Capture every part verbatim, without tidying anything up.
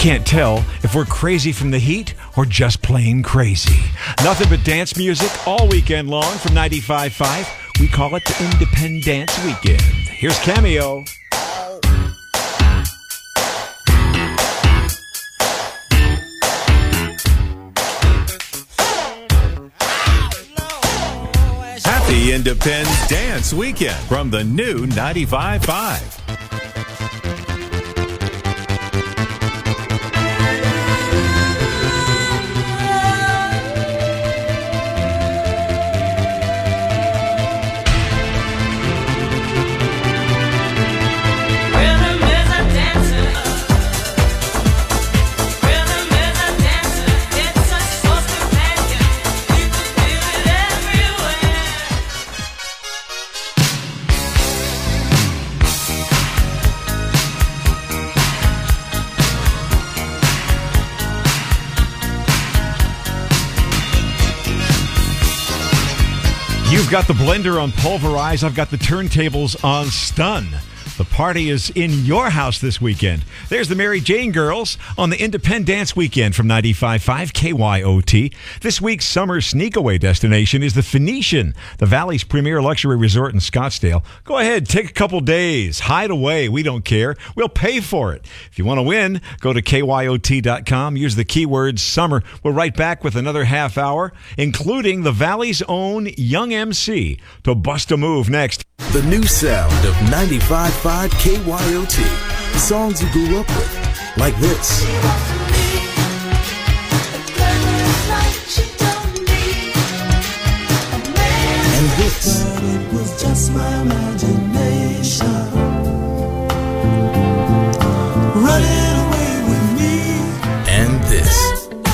can't tell if we're crazy from the heat or just plain crazy. Nothing but dance music all weekend long from ninety-five point five. We call it the Independence Weekend. Here's Cameo. Happy Independence Dance Weekend from the new ninety-five point five. You've got the blender on Pulverize. I've got the turntables on Stun. The party is in your house this weekend. There's the Mary Jane Girls on the Independence Weekend from ninety-five point five K Y O T. This week's summer sneakaway destination is the Phoenician, the Valley's premier luxury resort in Scottsdale. Go ahead, take a couple days, hide away. We don't care. We'll pay for it. If you want to win, go to K Y O T dot com. Use the keyword summer. We're right back with another half hour, including the Valley's own Young M C to bust a move next. The new sound of ninety-five point five K Y O T. Songs you grew up with, like this. And this. But it was just my imagination running away with me. And this.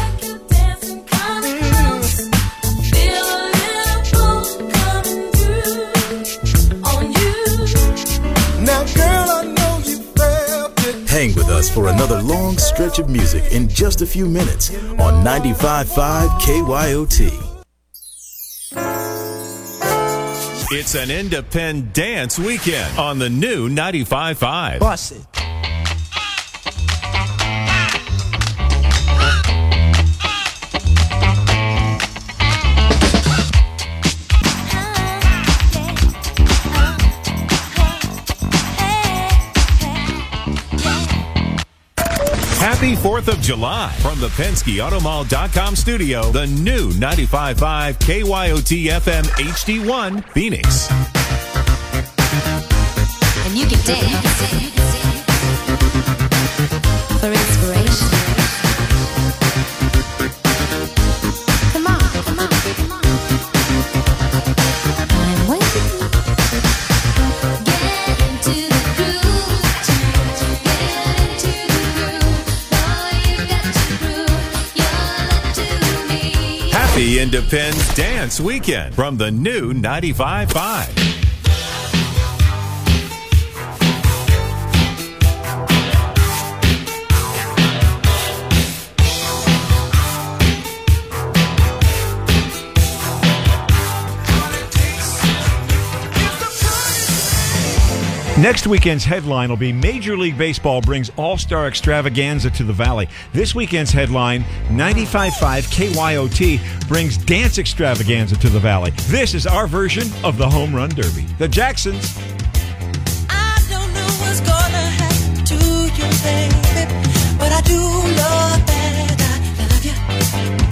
Hang with us for another long stretch of music in just a few minutes on ninety-five point five K Y O T. It's an Independence Weekend on the new ninety-five point five. Bust it. Happy fourth of July from the Penske Auto Mall dot com studio, the new ninety-five point five K Y O T F M H D one Phoenix. And you can dance for inspiration. Come on, come on, come on. I'm waiting. Get into the groove. Get into the groove. Boy, you got to prove your love to me. Happy Independence Dance Weekend from the new ninety-five point five. Next weekend's headline will be Major League Baseball brings All-Star Extravaganza to the Valley. This weekend's headline, ninety-five point five K Y O T brings Dance Extravaganza to the Valley. This is our version of the Home Run Derby. The Jacksons. I don't know what's gonna happen to you, baby, but I do know that I love you.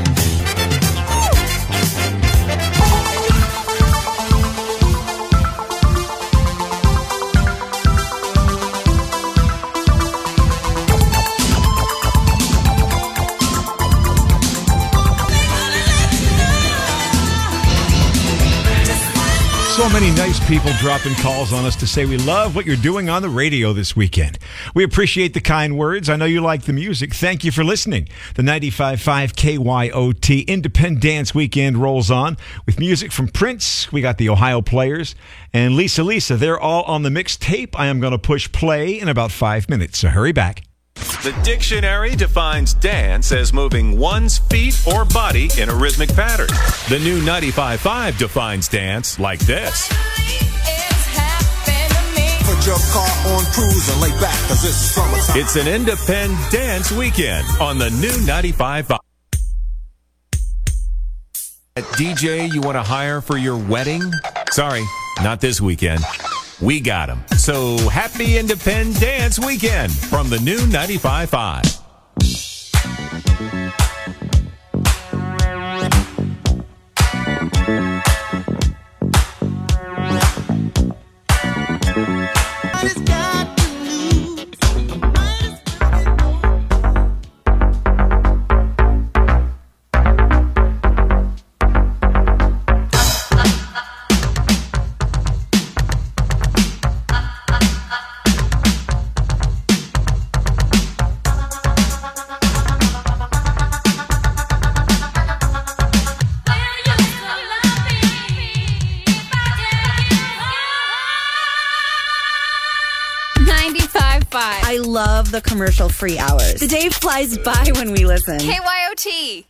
So many nice people dropping calls on us to say we love what you're doing on the radio this weekend. We appreciate the kind words. I know you like the music. Thank you for listening. The ninety-five point five K Y O T Independence Weekend rolls on with music from Prince. We got the Ohio Players and Lisa Lisa. They're all on the mixtape. I am going to push play in about five minutes, so hurry back. The dictionary defines dance as moving one's feet or body in a rhythmic pattern. The new ninety-five point five defines dance like this. For Put your car on cruise and lay back, cause it's summertime. It's an Independence weekend on the new ninety-five point five. That D J you want to hire for your wedding? Sorry, not this weekend. We got him. So happy Independence weekend from the new ninety-five point five. I love the commercial-free hours. The day flies by when we listen. K Y O T.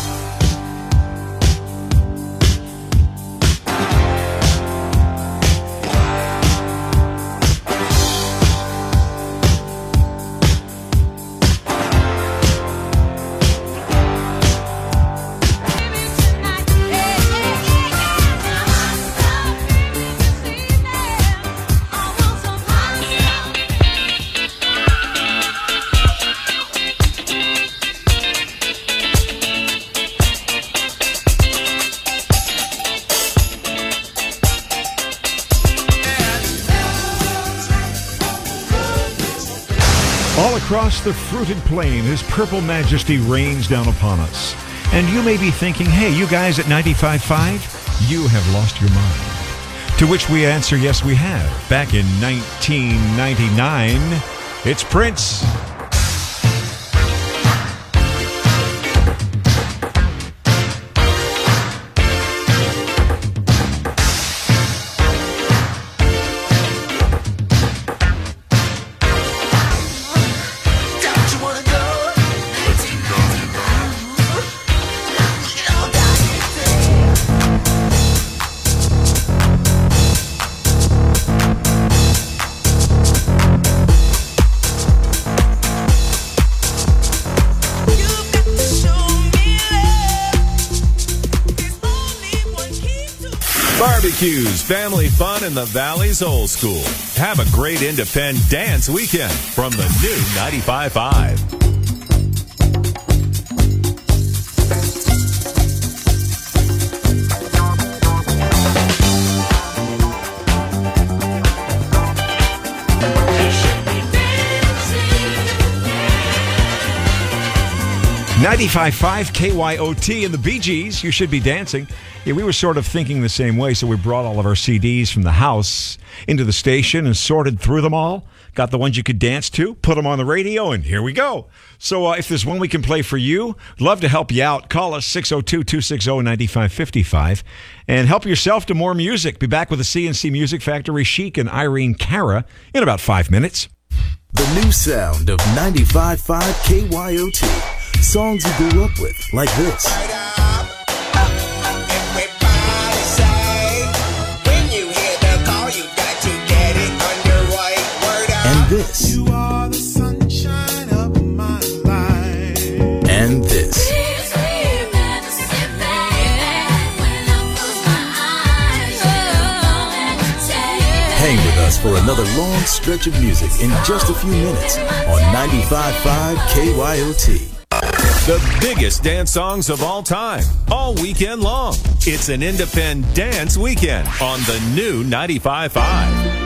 All across the fruited plain, His purple majesty rains down upon us. And you may be thinking, hey, you guys at ninety-five point five, you have lost your mind. To which we answer, yes, we have. Back in nineteen ninety-nine, it's Prince. Barbecues, family fun, and the Valley's old school. Have a great Independence weekend from the new ninety-five point five. ninety-five point five K Y O T and the Bee Gees, You Should Be Dancing. Yeah, we were sort of thinking the same way, so we brought all of our C Ds from the house into the station and sorted through them all. Got the ones you could dance to, put them on the radio, and here we go. So uh, if there's one we can play for you, love to help you out. Call us six oh two, two six oh, nine five five five and help yourself to more music. Be back with the C N C Music Factory, Chic and Irene Cara in about five minutes. The new sound of ninety-five point five K Y O T. Songs you grew up with, like this. And this. You are the sunshine of my life. And this. Hang with us for another long stretch of music in just a few minutes on ninety-five point five K Y O T. The biggest dance songs of all time, all weekend long. It's an Independence weekend on the new ninety-five point five.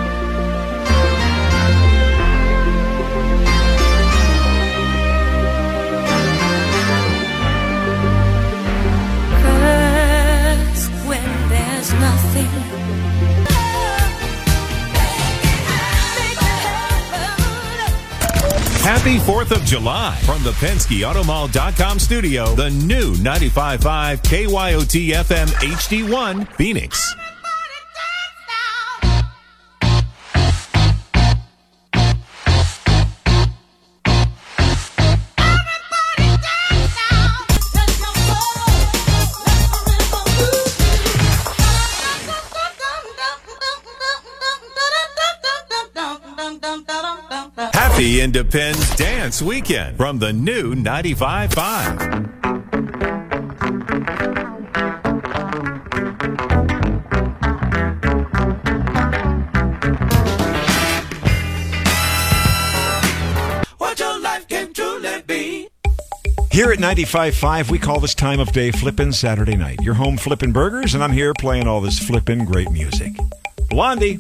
Happy fourth of July from the Penske Auto Mall dot com studio, the new ninety-five point five K Y O T F M H D one Phoenix. The Independence Dance Weekend from the new ninety-five point five. What your life can truly be. Here at ninety-five point five, we call this time of day Flippin' Saturday Night. You're home flippin' burgers, and I'm here playing all this flippin' great music. Blondie.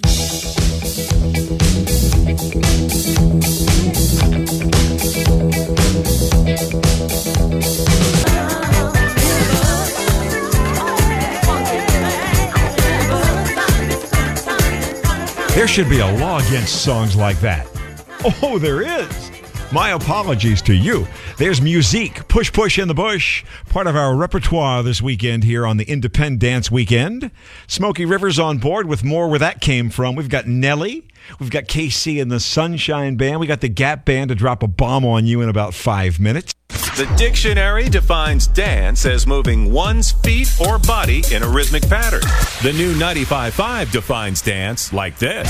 There should be a law against songs like that. Oh, there is. My apologies to you. There's musique, Push Push in the Bush, part of our repertoire this weekend here on the Independent Dance Weekend. Smokey Rivers on board with more where that came from. We've got Nelly. We've got K C and the Sunshine Band. We got the Gap Band to drop a bomb on you in about five minutes. The dictionary defines dance as moving one's feet or body in a rhythmic pattern. The new ninety-five point five defines dance like this.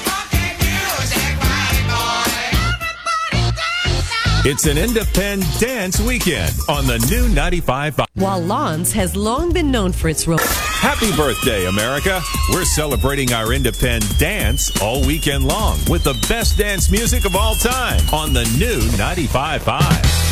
It's an Independent Dance Weekend on the new ninety-five point five. While Lawns has long been known for its role. Happy birthday, America. We're celebrating our independent dance all weekend long with the best dance music of all time on the new ninety-five point five.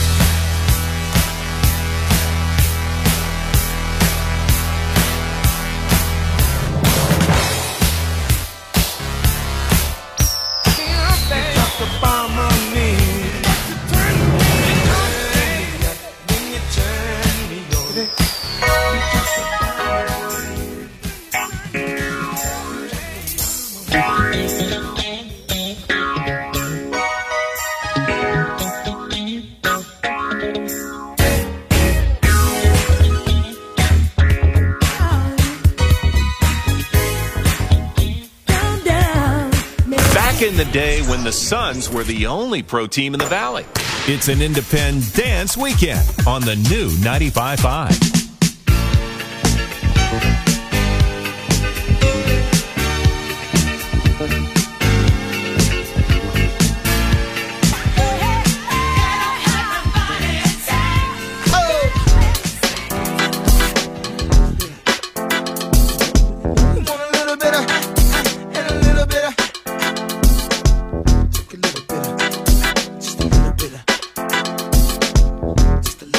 In the day when the Suns were the only pro team in the Valley. It's an Independent Dance Weekend on the new ninety-five point five.